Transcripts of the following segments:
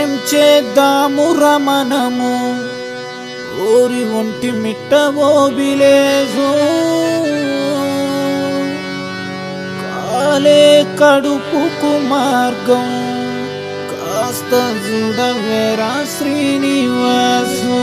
ఏం చేద్దామురా మనము ఓరి ఒంటి మిట్ట ఓబిలేసు కాలే కడుపుకు మార్గం కాస్త చూడవేరా శ్రీనివాసు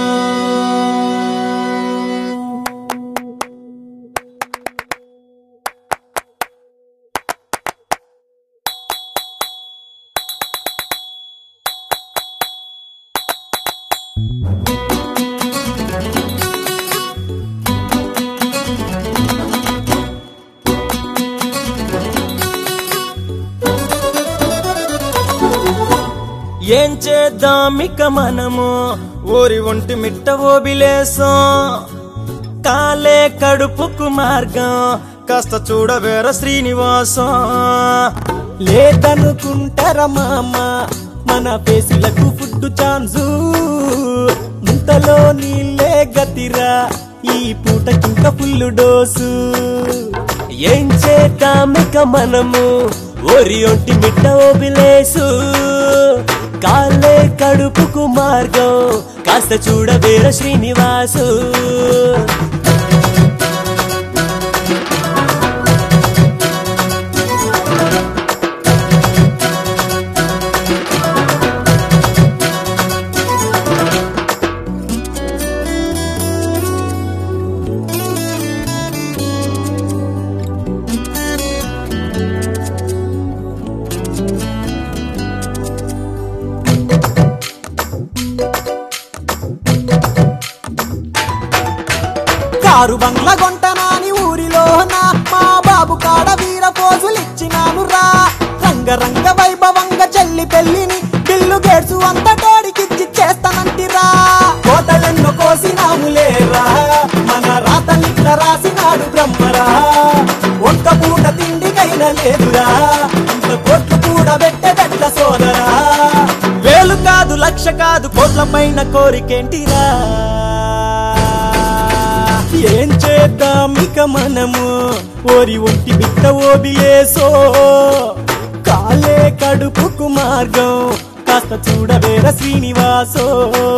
ఏం చేద్దామిక మనము ఊరి ఒంటి మిట్ట ఓబిలేసో కాలే కడుపుకు మార్గం కాస్త చూడవేర శ్రీనివాసం లేదనుకుంటారా మామ మన పేసులకు ఫుడ్ ఛాన్సు ముంతలో నీళ్ళే గతిరా ఈ పూటకింక ఫుల్ డోసు ఏం చేద్దామిక మనము ఊరి ఒంటి మిట్ట ఓబిలేసు కాలే కడుపుకు మార్గం కాస్త చూడవేర శ్రీనివాసు కారు బంగ్లా కొంటనాని ఊరిలోన మా బాబు కాడ వీర పోజులిచ్చినాను రా రంగరంగ వైభవంగా చెల్లి పెళ్లిని బిల్లు గేట్సు అంత తోడికిచ్చి చేస్తానంటిరా కోటలెన్నో కోసినాము లేరా మన రాతలిట్ల రాసినాడు బ్రహ్మరా ఒక్క పూట తిండికైనా లేదురా ఇంత కోట్లు కూడా పెట్టెదట్ల సోదరా వేలు కాదు లక్ష కాదు కోట్ల పైన కోరికేంటిరా ఏం చేద్దాం ఇక మనము ఓరి ఒంటి బిట్ట ఓబిలేసో కాలే కడుపుకు మార్గం కాస్త చూడవేర శ్రీనివాసో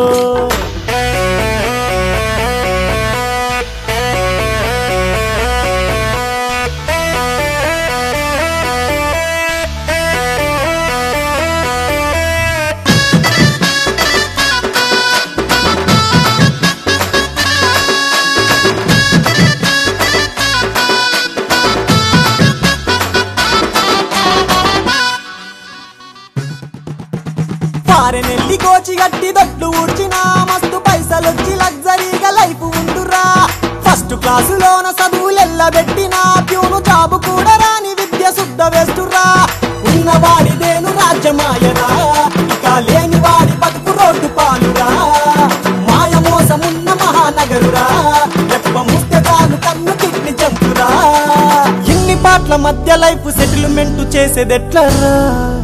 పారెనెల్లి కోచి గట్టి దొడ్లు ఊడ్చినా మస్తు పైసలొచ్చి లగ్జరీగా లైఫ్ ఉండురా ఫస్ట్ క్లాసులోన చదువులెల్లబెట్టినా ప్యూను జాబు కూడా రాని విద్య శుద్ధ వేస్తురా ఉన్నవాడిదేను రాజ్యమాయరా ఇక లేని వాడి బతుకు రోడ్డు పాలురా మాయ మోసమున్న మహానగరురా ఎప్ప ముస్తకాలు కన్ను కిడ్ని చంపురా ఇన్ని పాటల మధ్య లైఫ్ సెటిల్మెంట్ చేసేదెట్లరా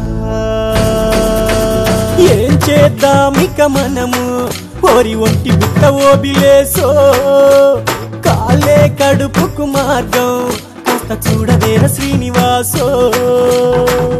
ఏం చేద్దాం ఇక మనము ఓరి ఒంటి బిట్ట ఓబిలేసో కాలే కడుపుకు మార్గం కాస్త చూడవేర శ్రీనివాసో